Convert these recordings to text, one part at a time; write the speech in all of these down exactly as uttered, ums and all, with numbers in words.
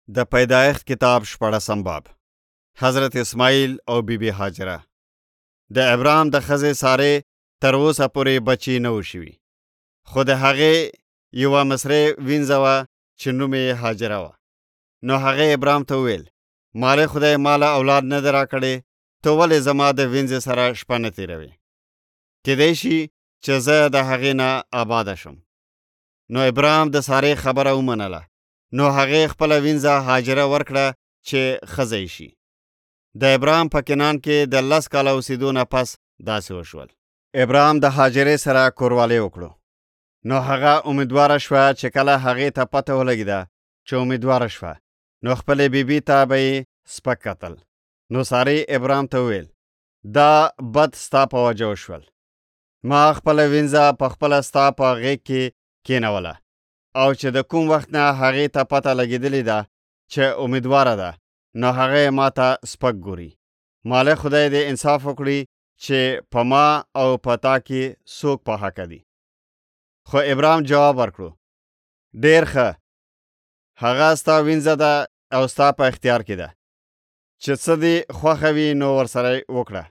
د پیدایښت کتاب شپاړسم باب. حضرت اسماعیل او بی بی هاجره. د ابراهیم د ښځې سارې تر اوسه پورې بچي نه و شوي، خو د هغې یوه مصري وینځه وه چې نوم یې هاجره وه. نو هغې ابراهیم ته وویل: مالې خدای ماله اولاد نه دی راکړی، ته ولې زما د وینځې سره شپه نه تېروې؟ کیدای شي چې زه د هغې نه آباده شم. نو ابراهیم د سارې خبره ومنله. نو هغې خپله وینځه هاجره ورکړه چې ښځه یې شي. د ابراهیم په کنعان کې د لس کاله اوسېدو نه پس داسې وشول. ابراهیم د هاجرې سره کوروالی وکړو. نو هغه امیدواره شوه چې کله هغې ته پته ولګېده چې امیدواره شوه، نو خپلې بیبي ته به یې سپک کتل. نو سارې ابراهیم ته وویل: دا بد ستا په وجه وشول. ما خپله وینځه په خپله ستا په غېږ کې کېنوله، او چې د کوم وخت نه هغې ته پته لګېدلې ده چې امیدواره ده، نو هغه ما ته سپک ګوري. مالک خدای دې انصاف وکړي چې په ما او په تا کې څوک په حقه دي. خو ابراهیم جواب ورکړو: ډېر ښه، هغه ستا وینځه ده او ستا په اختیار کې ده، چې څه دې خوښه وي نو ورسره وکړه.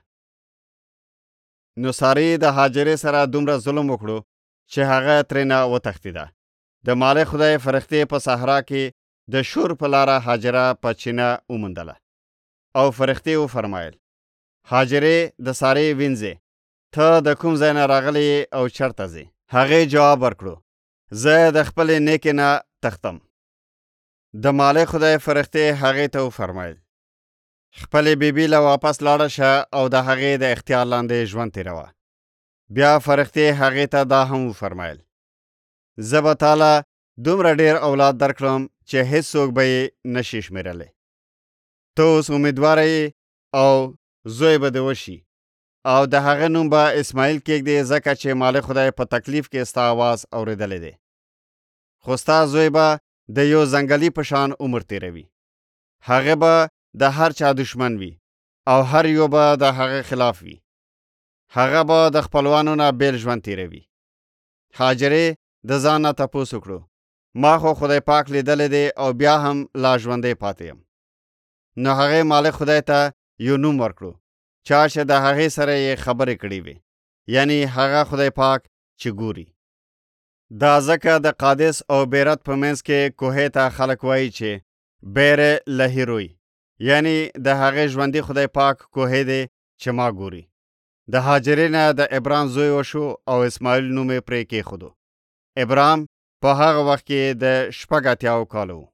نو سارې د هاجرې سره دومره ظلم وکړو چې هغه ترېنه وتښتېده. د مالک خدای فرښتې په صحرا کې د شور په لاره هاجره په چینه وموندله، او فرښتې وفرمایل: هاجرې د سارې وینځې، ته د کوم ځای نه راغلی او چېرته ځې؟ هغې جواب ورکړو: زه د خپلې نیکې نه تښتم. د مالک خدای فرښتې هغې ته وفرمایل: خپلې بیبي له واپس لاړه شه او د هغې د اختیار لاندې ژوند تېروه. بیا فرښتې هغې ته دا هم وفرمایل: زه به تاله دومره ډېر اولاد درکړم چې هیڅوک به یې نشي شمیرلی. ته اوس امیدواره یې او زوی به دې وشي، او د هغه نوم به اسماعیل کېږدې، ځکه چې مالک خدای په تکلیف کې ستا آواز اورېدلی دی. خو ستا زوی به د یو ځنګلي په شان عمر تېروي. هغه به د هر چا دشمن وي او هر یو به د هغه خلاف وي. هغه به د خپلوانو نه بیل ژوند تېروي. هاجرې د ځان نه تپوس وکړو: ما خو خدای پاک لیدلی دی او بیا هم لا ژوندی پاتې یم. نو هغې مالک خدای ته یو نوم ورکړو، چا چې د هغې سره یې خبرې کړې وي، یعنی هغه خدای پاک چې ګوري. دا ځکه د قادس او بیرت په منځ کې کوهې ته خلک وایي چې بیر لهیروی، یعنی د هغې ژوندي خدای پاک کوهې دی چې ما ګوري. د هاجرې نه د ابراهیم زوی وشو او اسماعیل نوم یې پرې کېښودو. ابراهیم په هغه وخت کې د شپږ اتیاو کالو و.